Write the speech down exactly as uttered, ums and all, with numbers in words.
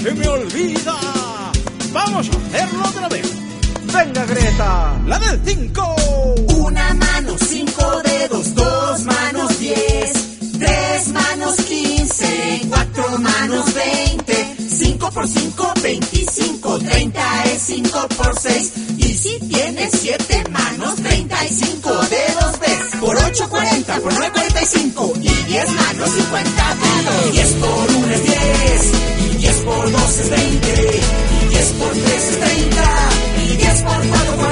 se me olvida. Vamos a hacerlo otra vez. Venga, Greta, la del cinco. Una mano, cinco dedos, dos manos, diez. Tres manos, quince. Cuatro manos, veinte. Cinco por cinco, veinticinco. Treinta es cinco por seis. Y si tienes siete manos, treinta y cinco dedos ves. Por ocho, cuarenta. Por nueve, cuarenta y cinco. Y diez manos, cincuenta dedos. Diez por uno es diez. Y diez por dos es veinte. Y diez por tres es treinta. Y diez por cuatro